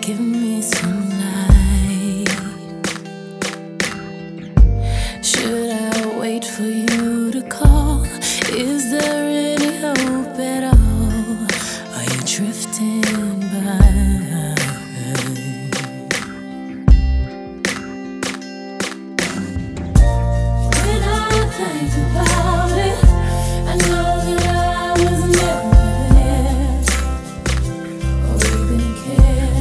give me some light. Should I wait for you to call?